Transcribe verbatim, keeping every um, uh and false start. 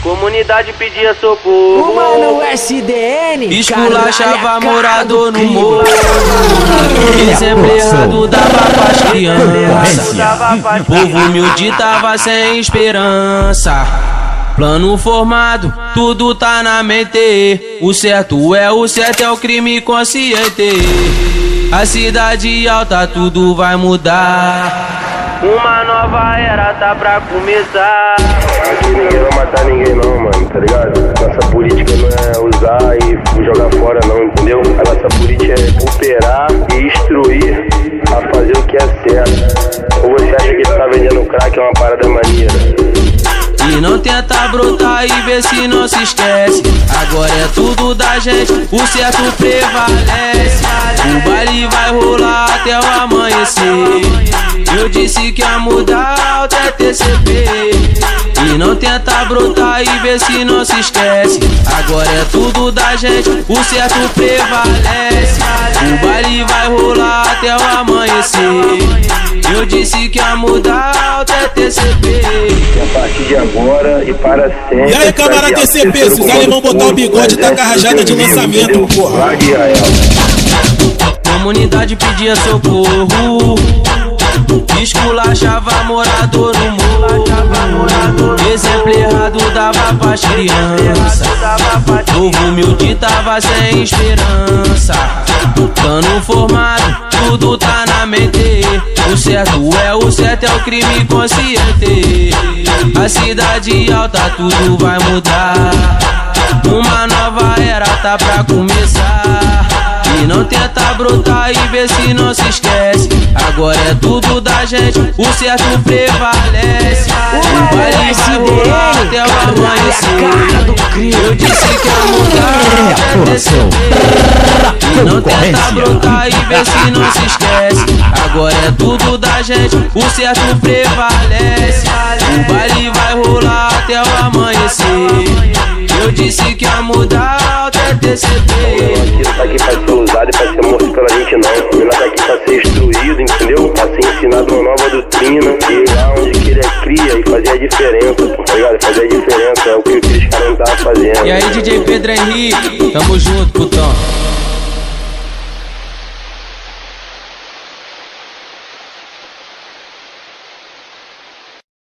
Comunidade pedia socorro. O mano S D N esculachava morador no morro. Exemplo errado dava pras crianças. Povo humilde tava sem esperança. Plano formado, tudo tá na mente. O certo é o certo, é o crime consciente. A cidade alta, tudo vai mudar. Uma nova era tá pra começar. Aqui ninguém vai matar ninguém não, mano, tá ligado? Nossa política não é usar e jogar fora não, entendeu? A nossa política é cooperar e instruir a fazer o que é certo. Ou você acha que tá vendendo crack é uma parada maneira? E não tenta brotar e ver se não se esquece. Agora é tudo da gente, o certo prevalece. O baile vai rolar até o amanhecer. Eu disse que ia mudar até T C P. E não tenta brotar e ver se não se esquece. Agora é tudo da gente, o certo prevalece. O baile vai rolar até o amanhecer. Eu disse que ia mudar até T C P. E a partir de agora e para sempre. E aí, camarada T C P, se os alemão botar o bigode, tá com a rajada de lançamento, porra. Comunidade pedia socorro, esculachava morador no morro. Exemplo errado dava pras crianças. Povo humilde tava sem esperança. Plano formado, tudo tá na mente. O certo é o certo, é o crime consciente. A cidade alta, tudo vai mudar. Uma nova era tá pra começar. E não tenta brotar e ver se não se esquece. Agora é tudo da gente, o certo prevalece. O baile vai rolar até o amanhecer. Eu disse que ia mudar até T C P. E não tenta brotar e ver se não se esquece. Agora é tudo da gente, o certo prevalece. O baile vai rolar até o amanhecer. Eu disse que ia mudar até T C P. Aquilo tá aqui pra ser usado e pra ser morto pela gente não. Ele tá aqui pra ser instruído, entendeu? Pra ser ensinado uma nova doutrina. E lá onde que ele é cria e fazer a diferença, tá ligado? Fazer a diferença é o que aqueles caras não estavam fazendo. E aí, D J Pedro Henrique, tamo junto, putão.